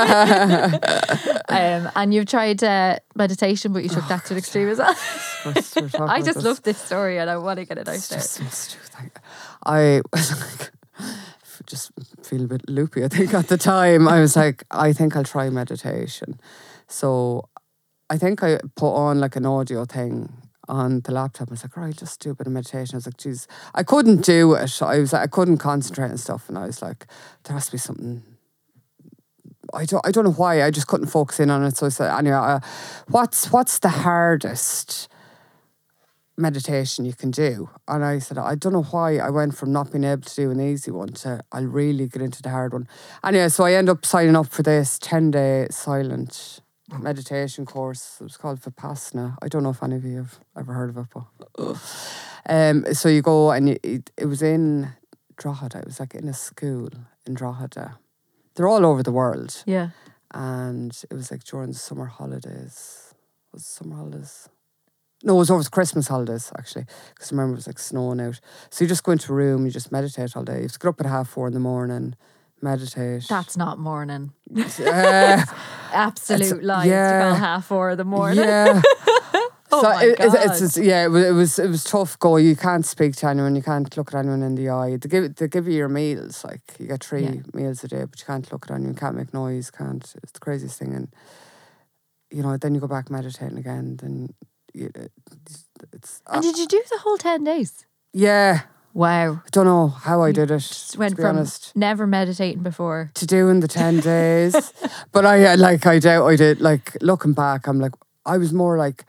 [SPEAKER 1] um, and you've tried uh, meditation, but you took that to an extreme as well. I just love this story, and I want to get it out
[SPEAKER 2] It's
[SPEAKER 1] there.
[SPEAKER 2] just so stupid. Like, I was like, just feel a bit loopy. I think at the time I was like, I think I'll try meditation. So I think I put on like an audio thing on the laptop. I was like, right, just do a bit of meditation. I was like, geez, I couldn't do it. I was like, I couldn't concentrate and stuff. And I was like, there has to be something. I don't, I don't know why. I just couldn't focus in on it. So I said, anyway, uh, what's what's the hardest meditation you can do? And I said, I don't know why I went from not being able to do an easy one to I'll really get into the hard one. Anyway, so I end up signing up for this ten-day silent meditation course. It was called Vipassana. I don't know if any of you have ever heard of it, but um, so you go and you, it, it was in Drogheda. It was like in a school in Drogheda. They're all over the world.
[SPEAKER 1] Yeah.
[SPEAKER 2] And it was like during the summer holidays. Was it summer holidays? No, it was over the Christmas holidays, actually. Because I remember it was like snowing out. So you just go into a room, you just meditate all day. You have to get up at half four in the morning, meditate.
[SPEAKER 1] That's not morning.
[SPEAKER 2] Uh,
[SPEAKER 1] Absolute lies
[SPEAKER 2] yeah.
[SPEAKER 1] to call half four in the morning.
[SPEAKER 2] Yeah.
[SPEAKER 1] Oh
[SPEAKER 2] so
[SPEAKER 1] my
[SPEAKER 2] it,
[SPEAKER 1] God.
[SPEAKER 2] It's, it's, yeah, it was, it was it was tough go. You can't speak to anyone. You can't look at anyone in the eye. They give they give you your meals. Like you get three
[SPEAKER 1] Yeah.
[SPEAKER 2] meals a day, but you can't look at anyone. You can't make noise. Can't. It's the craziest thing. And you know, then you go back meditating again. Then you, it's. it's
[SPEAKER 1] And
[SPEAKER 2] uh,
[SPEAKER 1] did you do the whole ten days?
[SPEAKER 2] yeah.
[SPEAKER 1] Wow.
[SPEAKER 2] I don't know how I did it.
[SPEAKER 1] Just went
[SPEAKER 2] to be
[SPEAKER 1] from
[SPEAKER 2] honest.
[SPEAKER 1] never meditating before.
[SPEAKER 2] To doing the ten days. But I uh, like I doubt I did. Like looking back, I'm like I was more like.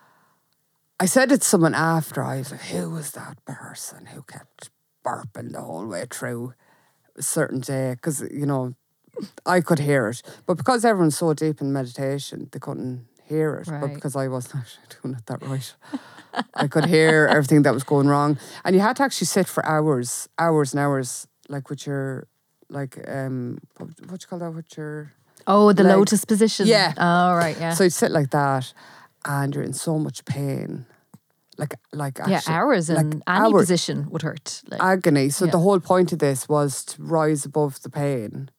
[SPEAKER 2] I said it to someone after. I was like, who was that person who kept burping the whole way through a certain day? Because, you know, I could hear it. But because everyone's so deep in meditation, they couldn't hear it.
[SPEAKER 1] Right.
[SPEAKER 2] But because I wasn't actually doing it that right, I could hear everything that was going wrong. And you had to actually sit for hours, hours and hours, like with your, like, um, what, what you call that, with your...
[SPEAKER 1] Oh, the
[SPEAKER 2] Legs.
[SPEAKER 1] lotus position.
[SPEAKER 2] Yeah.
[SPEAKER 1] Oh, right, yeah.
[SPEAKER 2] So you'd sit like that and you're in so much pain. Like, like actually,
[SPEAKER 1] yeah, hours in
[SPEAKER 2] like
[SPEAKER 1] any
[SPEAKER 2] hours-
[SPEAKER 1] position would hurt. Like,
[SPEAKER 2] agony. So
[SPEAKER 1] Yeah.
[SPEAKER 2] the whole point of this was to rise above the pain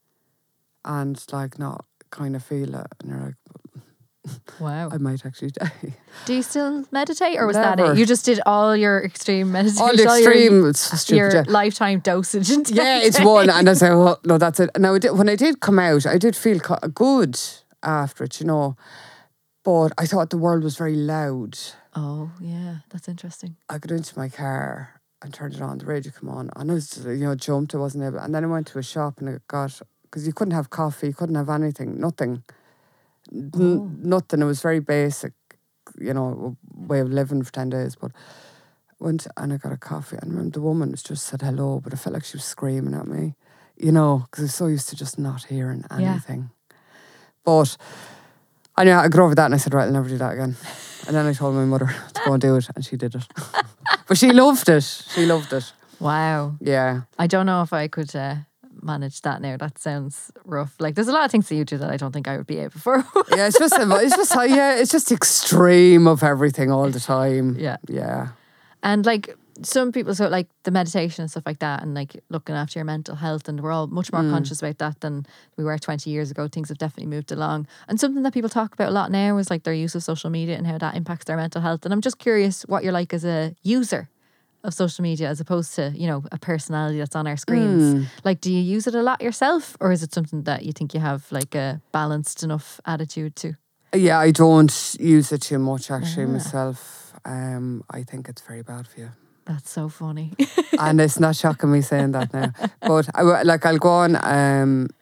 [SPEAKER 2] and like not kind of feel it. And you're like,
[SPEAKER 1] wow.
[SPEAKER 2] I might actually die.
[SPEAKER 1] Do you still meditate, or was that
[SPEAKER 2] Never.
[SPEAKER 1] it? You just did all your extreme meditation,
[SPEAKER 2] All the
[SPEAKER 1] your-
[SPEAKER 2] extreme, it's
[SPEAKER 1] your,
[SPEAKER 2] stupid. yeah.
[SPEAKER 1] lifetime dosage. into
[SPEAKER 2] Yeah, it's one. And I said, oh, no, that's it. Now, I did, when I did come out, I did feel co- good after it, you know. But I thought the world was very loud.
[SPEAKER 1] Oh, yeah, that's interesting.
[SPEAKER 2] I got into my car and turned it on, the radio come on, and I was, you know, jumped, I wasn't able, and then I went to a shop and I got, because you couldn't have coffee, you couldn't have anything, nothing, N-
[SPEAKER 1] Oh.
[SPEAKER 2] nothing, it was very basic, you know, way of living for ten days, but went and I got a coffee, and I remember the woman just said hello, but I felt like she was screaming at me, you know, because I was so used to just not hearing
[SPEAKER 1] Yeah.
[SPEAKER 2] anything. But, anyway, I got over that and I said, right, I'll never do that again. And then I told my mother to go and do it, and she did it. But she loved it. She loved it.
[SPEAKER 1] Wow.
[SPEAKER 2] Yeah.
[SPEAKER 1] I don't know if I could uh, manage that now. That sounds rough. Like, there's a lot of things that you do that I don't think I would be able for.
[SPEAKER 2] Yeah, it's just, it's just, yeah, it's just extreme of everything all the time.
[SPEAKER 1] Yeah.
[SPEAKER 2] Yeah.
[SPEAKER 1] And like some people, so like the meditation and stuff like that, and like looking after your mental health, and we're all much more conscious about that than we were twenty years ago. Things have definitely moved along. And something that people talk about a lot now is like their use of social media and how that impacts their mental health. And I'm just curious what you're like as a user of social media as opposed to, you know, a personality that's on our screens. Like, do you use it a lot yourself, or is it something that you think you have like a balanced enough attitude to?
[SPEAKER 2] Yeah, I don't use it too much actually myself. Um, I think it's very bad for you.
[SPEAKER 1] That's so funny.
[SPEAKER 2] And it's not shocking me saying that now. But I, w- like I'll go on um,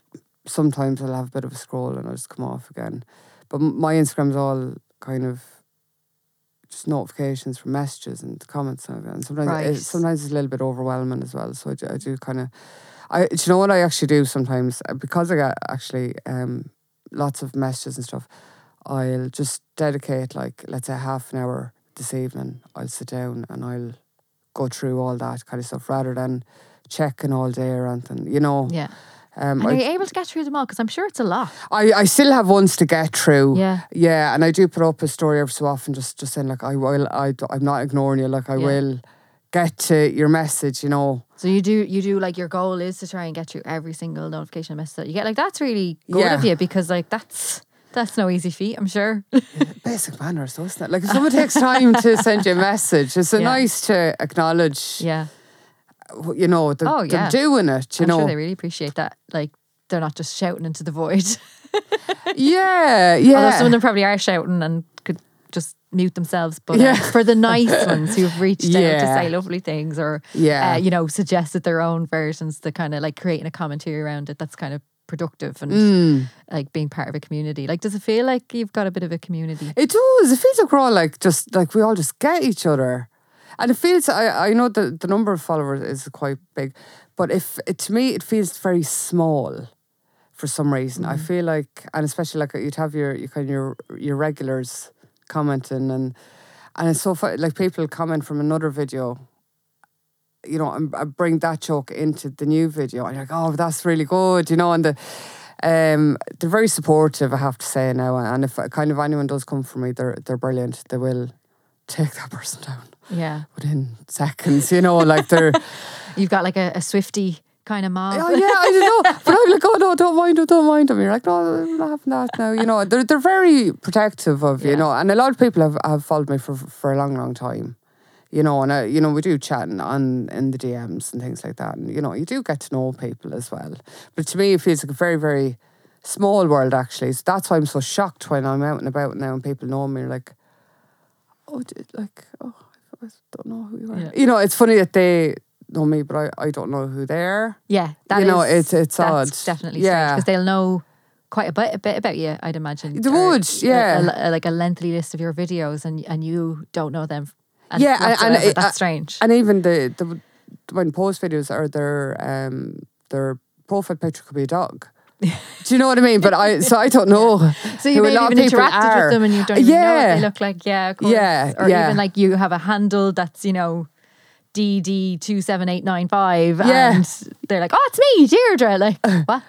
[SPEAKER 2] sometimes I'll have a bit of a scroll and I'll just come off again. But m- my Instagram's all kind of just notifications from messages and comments and, and sometimes
[SPEAKER 1] Right.
[SPEAKER 2] it, sometimes it's a little bit overwhelming as well. So I do, I do kind of, I do you know what I actually do sometimes, because I get actually um lots of messages and stuff. I'll just dedicate like let's say half an hour this evening. I'll sit down and I'll go through all that kind of stuff rather than checking all day or anything. You know.
[SPEAKER 1] Yeah.
[SPEAKER 2] Um,
[SPEAKER 1] And
[SPEAKER 2] I,
[SPEAKER 1] are you able to get through them all? Because I'm sure it's a lot.
[SPEAKER 2] I, I still have ones to get through.
[SPEAKER 1] Yeah.
[SPEAKER 2] Yeah, and I do put up a story every so often, just just saying like I will, I d- I'm not ignoring you. Like I
[SPEAKER 1] Yeah.
[SPEAKER 2] will get to your message. You know.
[SPEAKER 1] So you do, you do like your goal is to try and get through every single notification message that you get. Like that's really good
[SPEAKER 2] Yeah.
[SPEAKER 1] of you, because like that's that's no easy feat, I'm sure.
[SPEAKER 2] Basic manners, though, isn't it? Like if someone takes time to send you a message, it's a
[SPEAKER 1] Yeah.
[SPEAKER 2] nice to acknowledge.
[SPEAKER 1] Yeah.
[SPEAKER 2] You know, they're,
[SPEAKER 1] Oh, yeah.
[SPEAKER 2] they're doing it. You
[SPEAKER 1] I'm
[SPEAKER 2] know.
[SPEAKER 1] sure they really appreciate that. Like they're not just shouting into the void.
[SPEAKER 2] Yeah, yeah.
[SPEAKER 1] Although some of them probably are shouting and could just mute themselves. But
[SPEAKER 2] Yeah.
[SPEAKER 1] uh, for the nice ones who've reached out to
[SPEAKER 2] Yeah.
[SPEAKER 1] say lovely things or,
[SPEAKER 2] Yeah.
[SPEAKER 1] uh, you know, suggested their own versions to kind of like creating a commentary around it, that's kind of productive and
[SPEAKER 2] Mm.
[SPEAKER 1] like being part of a community. Like, does it feel like you've got a bit of a community?
[SPEAKER 2] It does. It feels like we're all like just like we all just get each other, and it feels. I I know that the number of followers is quite big, but if it, to me it feels very small. For some reason, I feel like, and especially like you'd have your you kind of your your regulars commenting, and and it's so fun. Like people comment from another video, you know, and I bring that joke into the new video, and you're like, oh, that's really good, you know, and the um they're very supportive, I have to say now, and if kind of anyone does come for me, they're they're brilliant. They will take that person down
[SPEAKER 1] Yeah.
[SPEAKER 2] within seconds, you know, like they're.
[SPEAKER 1] You've got like a, a Swiftie kind of mob.
[SPEAKER 2] Oh yeah, I don't know. But I'm like, oh no, don't mind them, don't mind them. You're like, no, I'm not having that now. You know, they're they're very protective of you,
[SPEAKER 1] Yeah.
[SPEAKER 2] you know. And a lot of people have, have followed me for for a long, long time. You know, and I, you know, we do chatting on in the D Ms and things like that. And you know, you do get to know people as well. But to me, it feels like a very, very small world actually. So that's why I'm so shocked when I'm out and about now and people know me. Like, oh, d- like, oh, I don't know who you are.
[SPEAKER 1] Yeah.
[SPEAKER 2] You know, it's funny that they know me, but I, I don't know who they are.
[SPEAKER 1] Yeah, that
[SPEAKER 2] You know,
[SPEAKER 1] is-
[SPEAKER 2] it's- it's
[SPEAKER 1] that's
[SPEAKER 2] odd.
[SPEAKER 1] definitely
[SPEAKER 2] Yeah.
[SPEAKER 1] because they'll know quite a bit, a bit about you, I'd imagine.
[SPEAKER 2] They
[SPEAKER 1] Or
[SPEAKER 2] would,
[SPEAKER 1] a-
[SPEAKER 2] yeah.
[SPEAKER 1] a- a- like a lengthy list of your videos, and and you don't know them. And
[SPEAKER 2] Yeah, and- and
[SPEAKER 1] whatsoever.
[SPEAKER 2] it-
[SPEAKER 1] that's
[SPEAKER 2] uh,
[SPEAKER 1] strange.
[SPEAKER 2] And even the, the when post videos are their um their profile picture could be a dog. Do you know what I mean? But I so I don't know.
[SPEAKER 1] So you
[SPEAKER 2] who a
[SPEAKER 1] maybe
[SPEAKER 2] lot of
[SPEAKER 1] even
[SPEAKER 2] people
[SPEAKER 1] interacted
[SPEAKER 2] are.
[SPEAKER 1] with them, and you don't even know what
[SPEAKER 2] Yeah.
[SPEAKER 1] they look like. Yeah, of course.
[SPEAKER 2] Yeah,
[SPEAKER 1] Or
[SPEAKER 2] yeah.
[SPEAKER 1] even like you have a handle that's, you know, D D two seven eight nine five,
[SPEAKER 2] Yeah.
[SPEAKER 1] and they're like, oh, it's me, Deirdre. Like, what?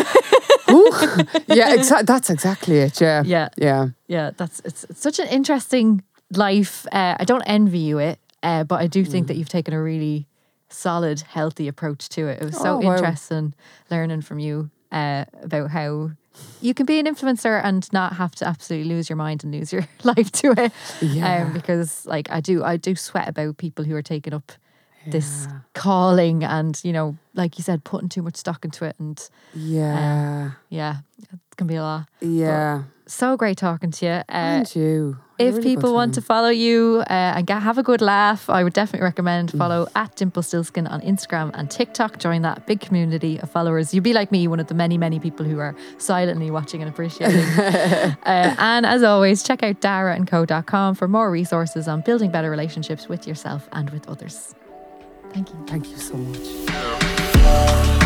[SPEAKER 2] Ooh. Yeah, exa- that's exactly it. Yeah,
[SPEAKER 1] Yeah.
[SPEAKER 2] yeah.
[SPEAKER 1] Yeah, that's it's, it's such an interesting life. Uh, I don't envy you it, uh, but I do think
[SPEAKER 2] Mm.
[SPEAKER 1] that you've taken a really solid, healthy approach to it. It was so
[SPEAKER 2] Oh, wow.
[SPEAKER 1] interesting learning from you uh, about how you can be an influencer and not have to absolutely lose your mind and lose your life to it.
[SPEAKER 2] Yeah.
[SPEAKER 1] Um, because like I do, I do sweat about people who are taking up this
[SPEAKER 2] Yeah.
[SPEAKER 1] calling and, you know, like you said, putting too much stock into it. And
[SPEAKER 2] Yeah,
[SPEAKER 1] yeah, it can be a lot.
[SPEAKER 2] yeah.
[SPEAKER 1] So great talking to you. Uh,
[SPEAKER 2] And you.
[SPEAKER 1] if
[SPEAKER 2] Really
[SPEAKER 1] people
[SPEAKER 2] good
[SPEAKER 1] want to
[SPEAKER 2] time.
[SPEAKER 1] follow you uh, and get, have a good laugh, I would definitely recommend
[SPEAKER 2] Mm.
[SPEAKER 1] follow at Dimple Stillskin on Instagram and TikTok. Join that big community of followers. You'd be like me, one of the many, many people who are silently watching and appreciating. uh, and as always, check out dara and co dot com for more resources on building better relationships with yourself and with others. Thank you.
[SPEAKER 2] Thank you so much.